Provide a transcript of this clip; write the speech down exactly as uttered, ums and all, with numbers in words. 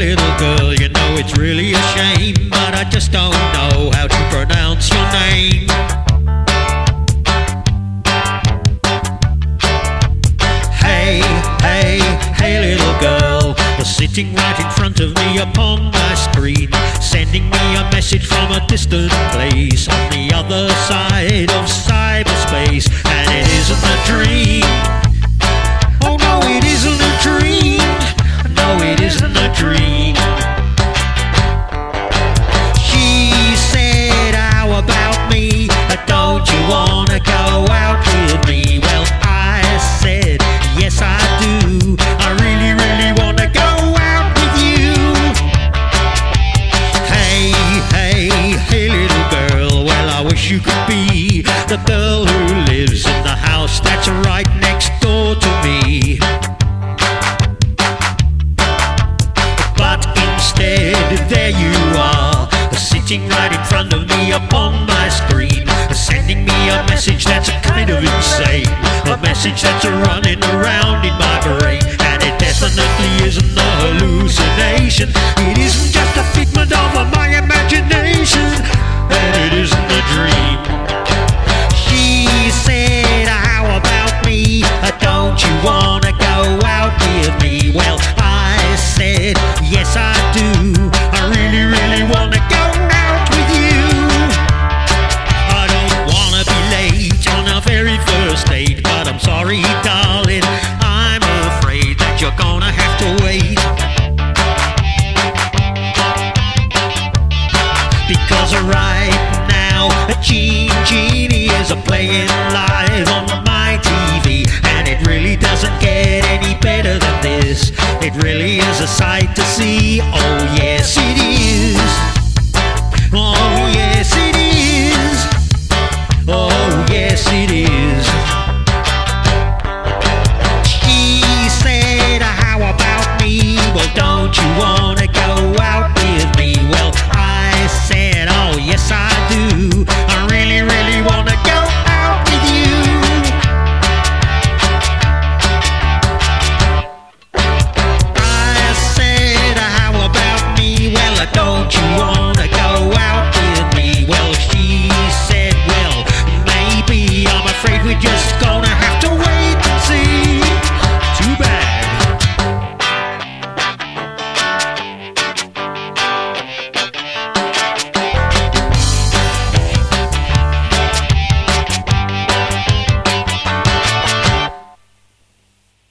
little girl, you know it's really a shame, but I just don't know how to pronounce your name. Hey, hey, hey little girl, you're sitting right in front of me upon my screen, sending me a message from a distant place on the other side of cyberspace, and it isn't a dream. Oh no, it isn't a dream. No, it isn't a dream. She said, how about me? Don't you wanna go out with me? Well, I said, yes I do. I really, really wanna go out with you. Hey, hey, hey little girl, well I wish you could be the girl who lives in the house that's right next door to me. But instead, there you are, sitting right in front of me upon my screen, sending me a message that's kind of insane, a message that's running around in my brain, and it definitely isn't a hallucination. It isn't just a figment of my imagination, and it isn't a dream. She said, how about me? Don't you wanna go out with me? Well, I said, yes I do. I really, really wanna go out with you. I don't wanna be late on our very first date, but I'm sorry, darling, I'm afraid that you're gonna have to wait. Because right now, a Gene Genie is a playing live on my T V, and it really doesn't get any better than this. It really is a sight to see. Oh yes, it is. Oh,